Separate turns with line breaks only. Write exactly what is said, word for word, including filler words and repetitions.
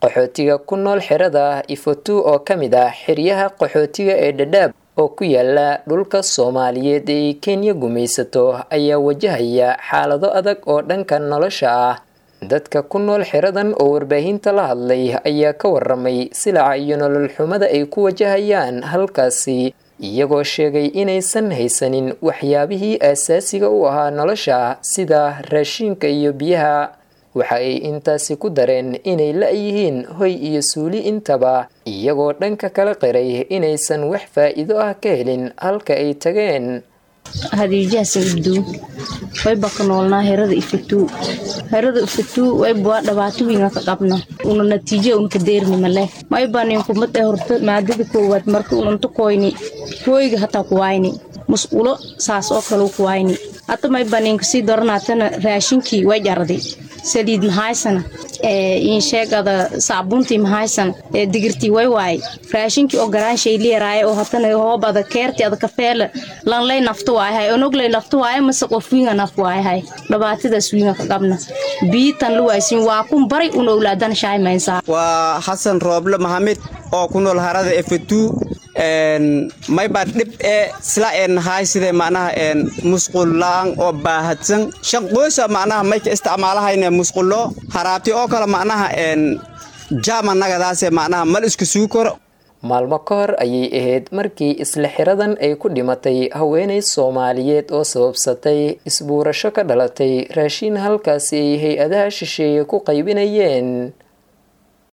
qaxootiga ku nool xerada Ifatu oo kamid ah xeryaha qaxootiga ee Dadaab oo ku yaala dhulka Soomaaliyeed ee Kenya gumaysato ayaa wajahaya xaalado adag oo dhanka nolosha ah. dadka ku nool xeradan oo warbaahinta la hadlay ayaa ka waramay silaca iyo nolol xumada ay ku wajahayaan halkaasi, iyagoo sheegay inaysan haysanin waxyaabihii aasaasiga u ahaa nolosha sida raashinka iyo biyaha. waxa ay intaasi ku dareen inay la'yihiin hoy iyo suuli intaba, iyagoo dhanka kala qiray inaysan wax faa'iido ah ka helin halka ay tageen.
هذه سيدو ويبقى نولنا هرد إفتو هرد إفتو ويبقى دبعتو بينا كقبنا ونتيجة ونكدير من الله ما يبقى نيكم متهرت مع ذلك قوات مركو ونتقويني هوي حتى قويني مسؤولة ساس أكلو قويني حتى ما يبقى نيكم سيدورنا تنا راشينكي وجردي سديد محايسنا إن شاء هذا صابونتي محايسنا دقرتي واي واي راشينكي أو جران شيء لي راي أو حتى هو بعد كيرتي هذا كفيل لان لي نفتو هاي ونقول لفتو هاي مسك وفينا نفتو هاي هاي لبعتي دسوينا كقبنا بيتن لواسين واقوم بري ونولادن شاي ما ينسى.
وحسن روبل محمد أو كنول هرد إفتو إن ما يبادب سلا إن هاي سيد معناها إن مسقولان أو باهتن شقوسة معناها ما يستعملها إن مسقولو هرابتي أو كلا معناها إن جامع نجداسة معناها ملسك سكر.
maalmo ka hor ayay ahayd markii isla xiradan ay ku dhimatay haweeney Soomaaliyeed oo sababsatay isbuurasho ka dhalatay raashin halkaasi ay hay-adaha shisheeye ku qaybinayeen.